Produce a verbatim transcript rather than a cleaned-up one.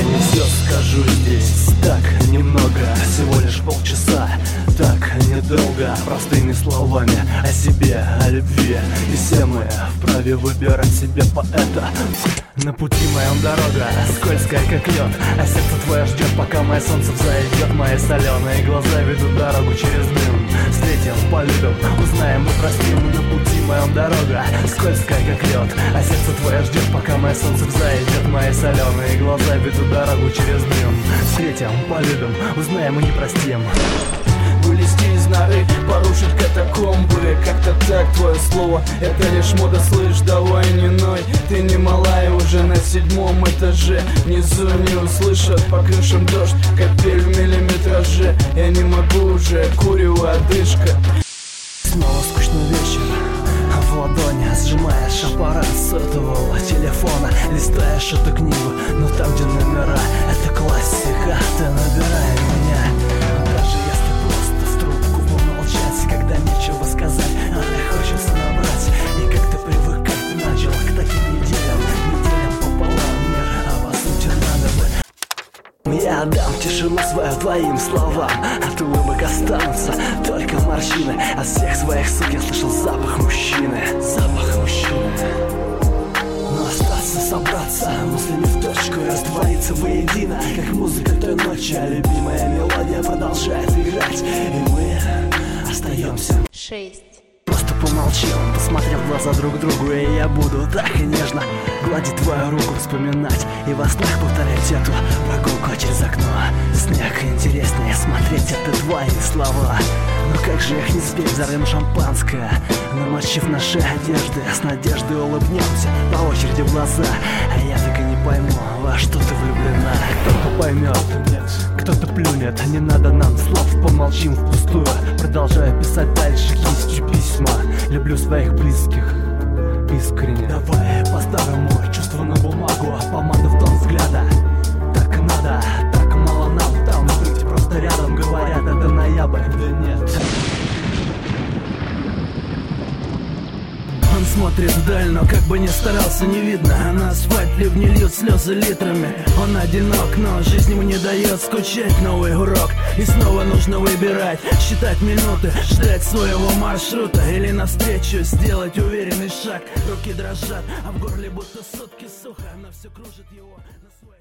Все скажу здесь так немного, всего лишь полчаса, так недолго. Простыми словами о себе, о любви. И все мы вправе выбирать себе поэта. На пути моем дорога, скользкая как лед, а сердце твое ждет, пока мое солнце взойдет. Мои соленые глаза ведут дорогу через дым. Встретим, полюбим, узнаем и простим. На пути моем дорога, скользкая как лед, а сердце твое ждет, пока мое солнце взойдет. Мои соленые глаза ведут дорогу через дым. Встретим, полюбим, узнаем и не простим. Вылезти из норы, порушить катакомбы. Как-то так, твое слово, это лишь мода, слышь, давай не ной. Ты не малая, уже на седьмом этаже. Внизу не услышат, по крышам дождь, капель в миллиметраже. Я не могу уже, курево одышка. Снова скучный вечер, в ладони сжимаешь аппарат сотового телефона. Листаешь эту книгу, но там, где номера, это классика. Ты набирай меня, даже если просто в трубку помолчать, когда нечего сказать, а ты хочется набрать. И как-то привыкать начал к таким неделям, неделям пополам мир, а по сути надо бы. Я отдам тишину свою твоим словам, от улыбок останутся только морщины. От всех своих сук я слышал запах мужчины, запах мужчины. Но остаться, собраться, мыслями в точку и раствориться воедино, как музыка той ночи, а любимая мелодия продолжает играть, и мы остаемся. Шесть. Просто помолчим, посмотрев в глаза друг другу, и я буду так и нежно гладить твою руку, вспоминать и во снах повторять эту прогулку через окно. Снег интереснее смотреть, это твои слова. Но как же их не спеть, взорвем шампанское, намочив наши одежды, с надеждой улыбнемся по очереди в глаза. А я так и не пойму, во что ты влюблена. Кто-то поймет, кто-то плюнет, не надо нам слов, помолчим впустую. Продолжаю писать дальше кистью письма. Люблю своих близких искренне. Давай поставим мое чувство на бумагу, помада в тон взгляда. Так и надо, так мало нам там быть просто рядом. Говорят, это ноябрь, да нет. Он смотрит вдаль, но как бы ни старался, не видно. А на асфальт ливни льют слезы литрами. Он одинок, но жизнь ему не дает скучать. Новый урок, и снова нужно выбирать, считать минуты, ждать своего маршрута. Или навстречу сделать уверенный шаг. Руки дрожат, а в горле будто сутки сухо, но все кружит его на свой...